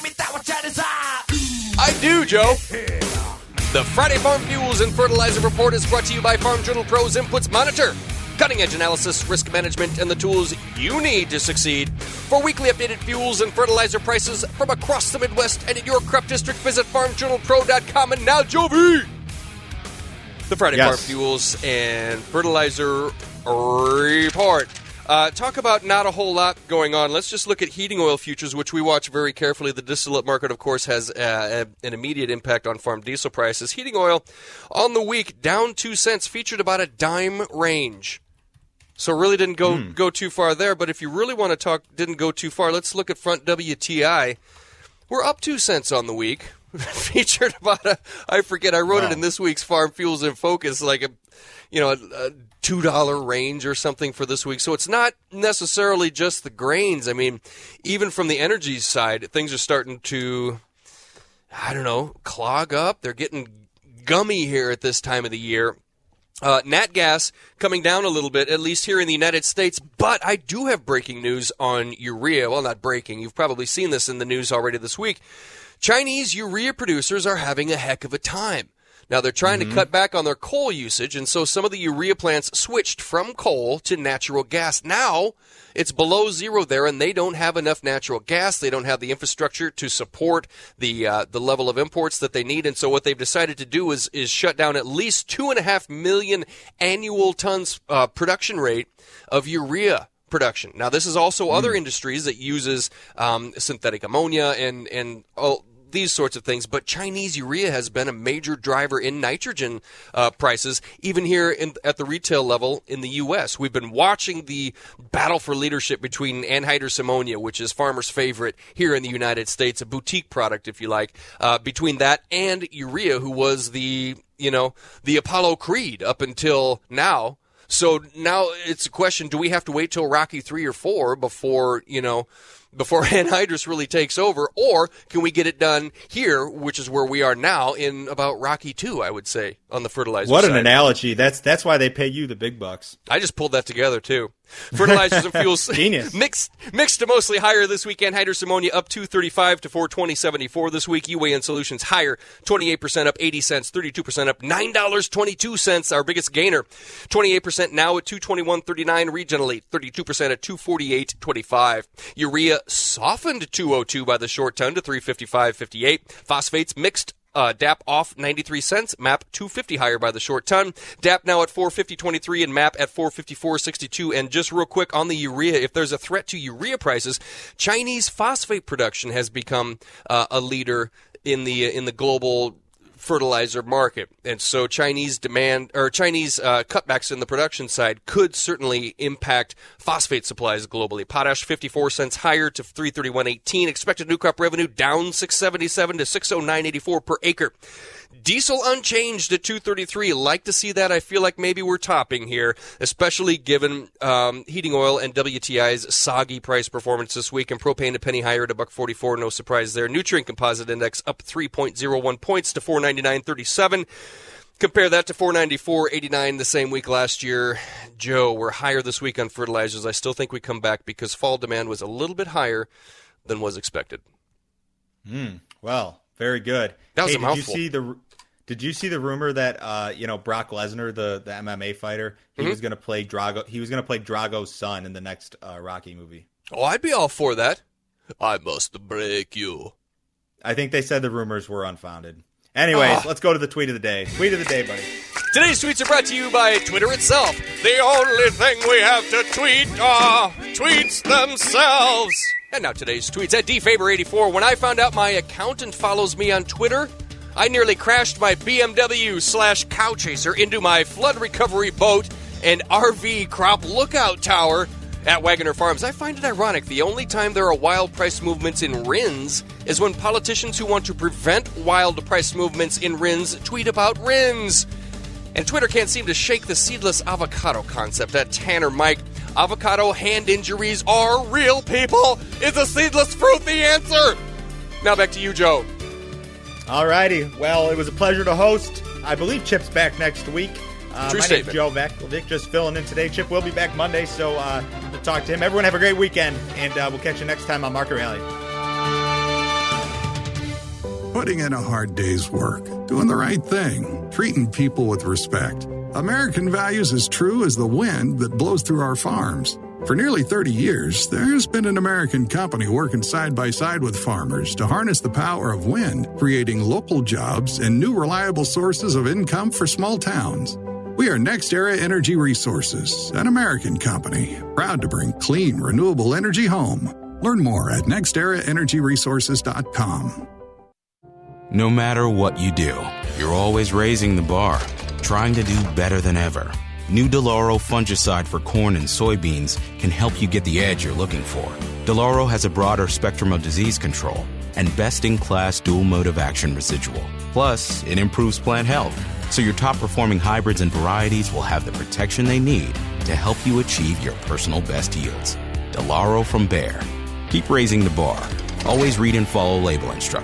[SPEAKER 3] I do, Joe. The Friday Farm Fuels and Fertilizer Report is brought to you by Farm Journal Pro's Inputs Monitor. Cutting-edge analysis, risk management, and the tools you need to succeed. For weekly updated fuels and fertilizer prices from across the Midwest and in your crop district, visit farmjournalpro.com. And now, Jovi! The Friday Farm Fuels and Fertilizer Report. Talk about not a whole lot going on. Let's just look at heating oil futures, which we watch very carefully. The distillate market, of course, has an immediate impact on farm diesel prices. Heating oil on the week down 2 cents, featured about a dime range. So really didn't go too far there. But if you really want to talk didn't go too far, let's look at front WTI. We're up 2 cents on the week. Featured about I wrote it in this week's Farm Fuels in Focus, like a $2 range or something for this week. So it's not necessarily just the grains. I mean, even from the energy side, things are starting to, clog up. They're getting gummy here at this time of the year. Nat gas coming down a little bit, at least here in the United States. But I do have breaking news on urea. Well, not breaking. You've probably seen this in the news already this week. Chinese urea producers are having a heck of a time. Now, they're trying to cut back on their coal usage, and so some of the urea plants switched from coal to natural gas. Now, it's below zero there, and they don't have enough natural gas. They don't have the infrastructure to support the level of imports that they need, and so what they've decided to do is shut down at least 2.5 million annual tons production rate of urea production. Now, this is also other industries that uses synthetic ammonia and these sorts of things, but Chinese urea has been a major driver in nitrogen prices, even here at the retail level in the U.S. We've been watching the battle for leadership between anhydrous ammonia, which is farmers' favorite here in the United States, a boutique product, if you like, between that and urea, who was the Apollo Creed up until now. So now it's a question, do we have to wait till Rocky 3 or 4 before anhydrous really takes over, or can we get it done here, which is where we are now, in about Rocky 2, I would say, on the fertilizer side.
[SPEAKER 2] What an analogy. That's why they pay you the big bucks.
[SPEAKER 3] I just pulled that together, too. Fertilizers and fuels
[SPEAKER 2] Genius.
[SPEAKER 3] mixed to mostly higher this weekend. Hydrous ammonia up $2.35 to $4.20.74 this week. UAN Solutions higher, 28% up 80 cents, 32% up $9.22. Our biggest gainer, 28% now at $221.39 regionally, 32% at $248.25. Urea softened $2.02 by the short ton to $355.58. Phosphates mixed. DAP off 93 cents, MAP 250 higher by the short ton. DAP now at 450.23 and MAP at 454.62. And just real quick on the urea, if there's a threat to urea prices, Chinese phosphate production has become a leader in the global fertilizer market. And so Chinese cutbacks in the production side could certainly impact phosphate supplies globally. Potash 54 cents higher to $331.18. Expected new crop revenue down $677 to $609.84 per acre. Diesel unchanged at $2.33. Like to see that. I feel like maybe we're topping here, especially given heating oil and WTI's soggy price performance this week. And propane a penny higher at $1.44. No surprise there. Nutrient composite index up 3.01 points to 499.37. Compare that to 494.89 the same week last year. Joe, we're higher this week on fertilizers. I still think we come back because fall demand was a little bit higher than was expected.
[SPEAKER 2] Well, very good.
[SPEAKER 3] That was a mouthful.
[SPEAKER 2] Did you see the rumor that Brock Lesnar, the MMA fighter, he was going to play Drago? He was going to play Drago's son in the next Rocky movie.
[SPEAKER 3] Oh, I'd be all for that. I must break you.
[SPEAKER 2] I think they said the rumors were unfounded. Anyways, let's go to the tweet of the day. Tweet of the day, buddy.
[SPEAKER 3] Today's tweets are brought to you by Twitter itself. The only thing we have to tweet are tweets themselves. And now today's tweets at DFavor84. When I found out my accountant follows me on Twitter, I nearly crashed my BMW/cow chaser into my flood recovery boat and RV crop lookout tower at Wagoner Farms. I find it ironic. The only time there are wild price movements in RINs is when politicians who want to prevent wild price movements in RINs tweet about RINs. And Twitter can't seem to shake the seedless avocado concept. At Tanner Mike, avocado hand injuries are real, people. Is the seedless fruit the answer? Now back to you, Joe.
[SPEAKER 2] All righty. Well, it was a pleasure to host. I believe Chip's back next week.
[SPEAKER 3] True
[SPEAKER 2] my
[SPEAKER 3] statement.
[SPEAKER 2] name's Joe Vic just filling in today. Chip will be back Monday, so to talk to him. Everyone have a great weekend, and we'll catch you next time on Market Rally.
[SPEAKER 7] Putting in a hard day's work, doing the right thing, treating people with respect. American values as true as the wind that blows through our farms. For nearly 30 years, there's been an American company working side by side with farmers to harness the power of wind, creating local jobs and new reliable sources of income for small towns. We are NextEra Energy Resources, an American company, proud to bring clean, renewable energy home. Learn more at nexteraenergyresources.com.
[SPEAKER 1] No matter what you do, you're always raising the bar, trying to do better than ever. New Deloro fungicide for corn and soybeans can help you get the edge you're looking for. Deloro has a broader spectrum of disease control and best-in-class dual mode of action residual. Plus, it improves plant health, so your top-performing hybrids and varieties will have the protection they need to help you achieve your personal best yields. Deloro from Bayer. Keep raising the bar. Always read and follow label instructions.